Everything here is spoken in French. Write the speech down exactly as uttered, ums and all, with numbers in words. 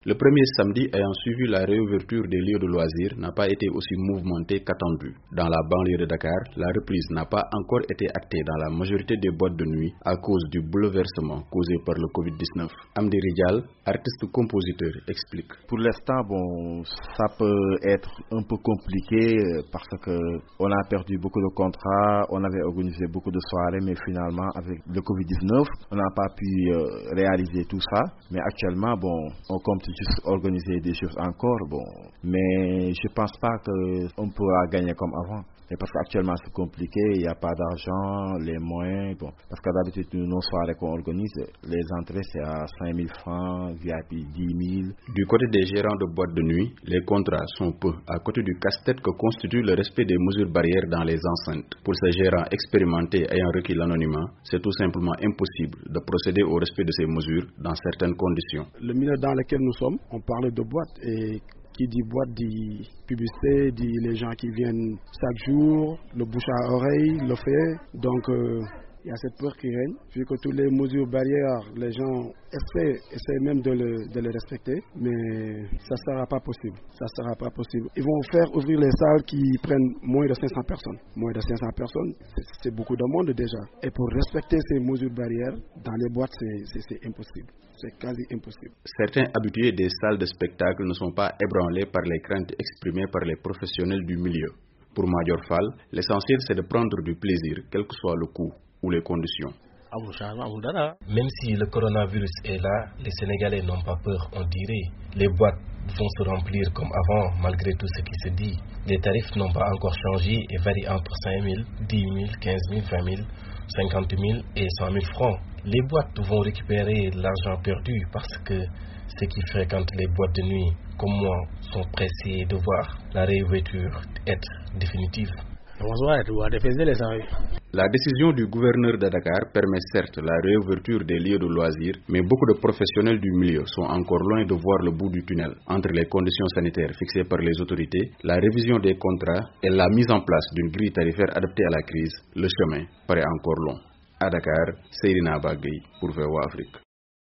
Le premier samedi ayant suivi la réouverture des lieux de loisirs n'a pas été aussi mouvementé qu'attendu. Dans la banlieue de Dakar, la reprise n'a pas encore été actée dans la majorité des boîtes de nuit à cause du bouleversement causé par le covid dix-neuf. Amdi Rijal, artiste-compositeur, explique. Pour l'instant, bon, ça peut être un peu compliqué parce que on a perdu beaucoup de contrats, on avait organisé beaucoup de soirées, mais finalement, avec le covid dix-neuf, on n'a pas pu euh, réaliser tout ça. Mais actuellement, bon, on compte juste organiser des choses encore, bon, mais je pense pas qu'on pourra gagner comme avant. Et parce qu'actuellement c'est compliqué, il n'y a pas d'argent, les moyens, bon, parce que d'habitude nos soirées qu'on organise, les entrées c'est à cinq mille francs, V I P dix mille. Du côté des gérants de boîtes de nuit, les contrats sont peu à côté du casse-tête que constitue le respect des mesures barrières dans les enceintes. Pour ces gérants expérimentés ayant requis l'anonymat, c'est tout simplement impossible de procéder au respect de ces mesures dans certaines conditions. Le milieu dans lequel nous sommes, on parle de boîtes et qui dit boîte dit publicité, dit les gens qui viennent chaque jour, le bouche à oreille le fait. Donc euh, il y a cette peur qui règne, vu que toutes les mesures barrières, les gens essaient, essaient même de, le, de les respecter, mais ça ne sera pas possible. Ça ne sera pas possible. Ils vont faire ouvrir les salles qui prennent moins de cinq cents personnes. Moins de cinq cents personnes, c'est beaucoup de monde déjà. Et pour respecter ces mesures barrières, dans les boîtes, c'est impossible. C'est quasi impossible. Certains habitués des salles de spectacle ne sont pas ébranlés par les craintes exprimées par les professionnels du milieu. Pour Major Fall, l'essentiel c'est de prendre du plaisir, quel que soit le coût ou les conditions. Même si le coronavirus est là, les Sénégalais n'ont pas peur, on dirait. Les boîtes vont se remplir comme avant, malgré tout ce qui se dit. Les tarifs n'ont pas encore changé et varient entre cinq mille, dix mille, quinze mille, vingt mille, cinquante mille et cent mille francs. Les boîtes vont récupérer l'argent perdu parce que ceux qui fréquentent les boîtes de nuit, comme moi, sont pressés de voir la réouverture être définitive. La décision du gouverneur de Dakar permet certes la réouverture des lieux de loisirs, mais beaucoup de professionnels du milieu sont encore loin de voir le bout du tunnel. Entre les conditions sanitaires fixées par les autorités, la révision des contrats et la mise en place d'une grille tarifaire adaptée à la crise, le chemin paraît encore long. À Dakar, Seydina Bagay pour V O A Afrique.